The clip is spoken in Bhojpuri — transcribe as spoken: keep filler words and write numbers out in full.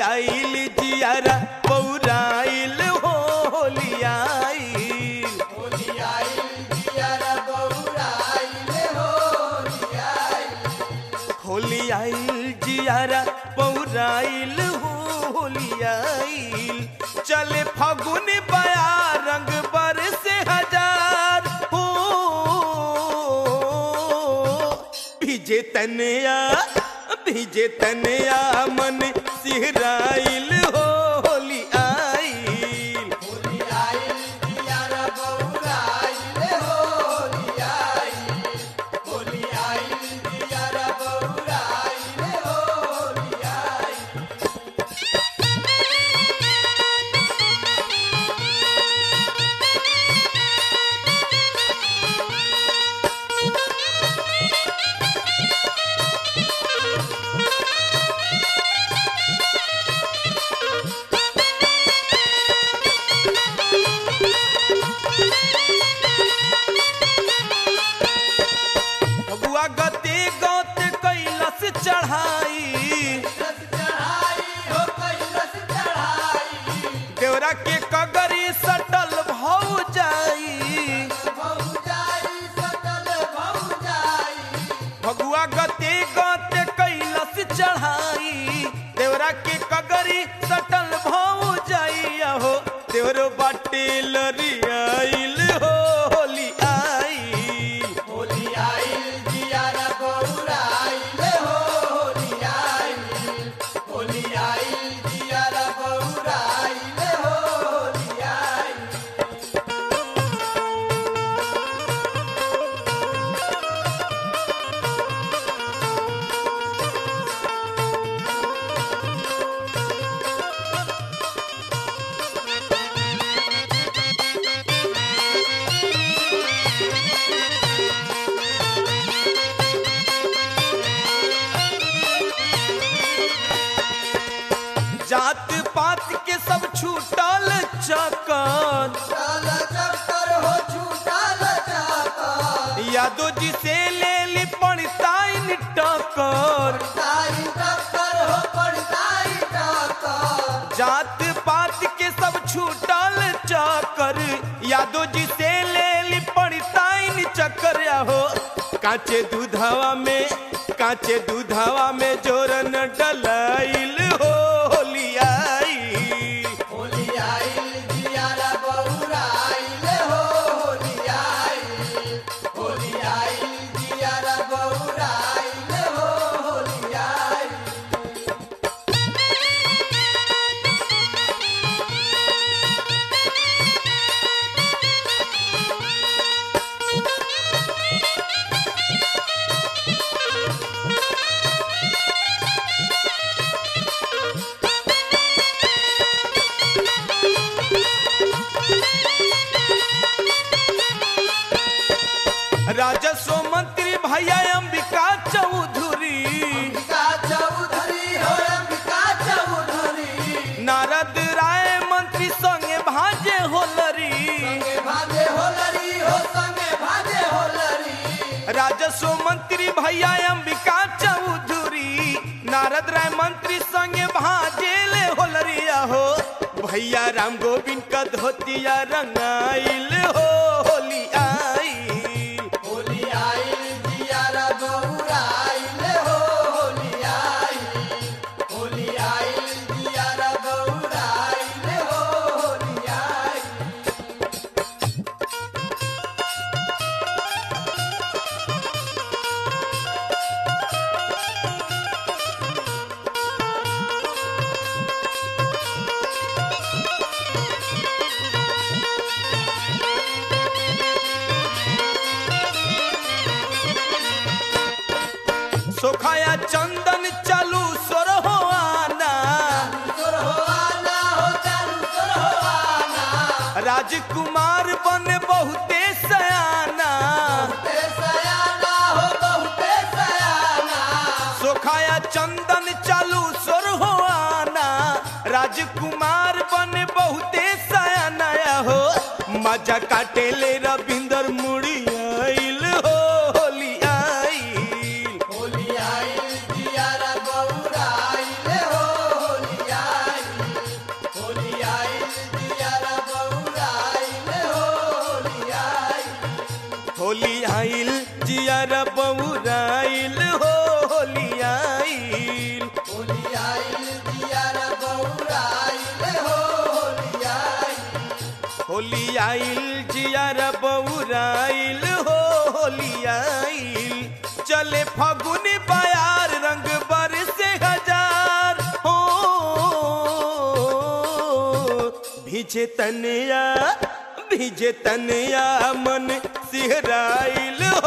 आइल जियारा पौराइल हो होली आइल होली आइल जियारा बौराइल होली आइल होली आइल जियारा पौराइल हो होली आइल चले फागुन बया रंग बरसे हजार हो भीजे तनया भीजे तनया मन सिहराइल हो होली आइल होली आइल जियारा बौराइल होली आइल होली आइल जियारा बौराइल होली आइल बबुआ गते गत कैलस चढ़ाई कैलस चढ़ाई हो कैलस चढ़ाई देवरा के कगरी सटल भौ जाई भौजाई सकल भौजाई भगुआ गते गते कैलस चढ़ाई देवरा के कगरी सटल भौ जाई हो देवरो बाटे लरियाइल हो होली आइल होली आइल जियारा बौराइल होली आइल होली आइल जियारा बौराइल होली आइल जात पात के सब छूटल चकन चल चक्कर हो छूटल चक्कर यादो जी से ले ली पड़ताइन टकर ताई टक्कर हो पड़ताई टक्कर जात पात के सब छूटल चक्कर यादो जी से ले ली पड़ताइन चक्कर हो काचे दूधवा में काचे दूधवा में जोरन डलाइल हो होली आइल होली आइल जियारा बौराइल होली आइल होली आइल जियारा बौराइल होली आइल राजस्व मंत्री भैया अंबिका चौधरी अंबिका चौधरी हो अंबिका चौधरी नारद राय मंत्री संगे भाजे होलरी संगे भाजे होलरी हो संगे भाजे होलरी राजस्व मंत्री भैया अंबिका चौधरी नारद राय मंत्री संगे भाजेले होलरिया हो भैया राम गोविंद का धोतिया रंगाइल हो होली आइल होली आइल जियारा बौराइल होली आइल होली आइल जियारा बौराइल होली आइल सोखाया चंदन चालू सोर हो आना सुर हो आना हो चालू सुर हो आना राजकुमार बन बहुते सयाना बहुते सयाना हो बहुते सयाना सोखाया चंदन चालू सोर हो आना राजकुमार बन बहुते सयाना हो मजा काटेले रविंदर मुड़ी आइल हो होली आइल होली आइल जियारा बौराइल होली आइल होली आइल जियारा बउराइल हो होली आइल होली आइल जियारा बउराइल हो होली आइल होली आइल जियारा बउराइल हो होली आइल चले फागुन बयार रंग बरसे हजार हो भीजे तनिया भीजे तनिया मन सिहराइल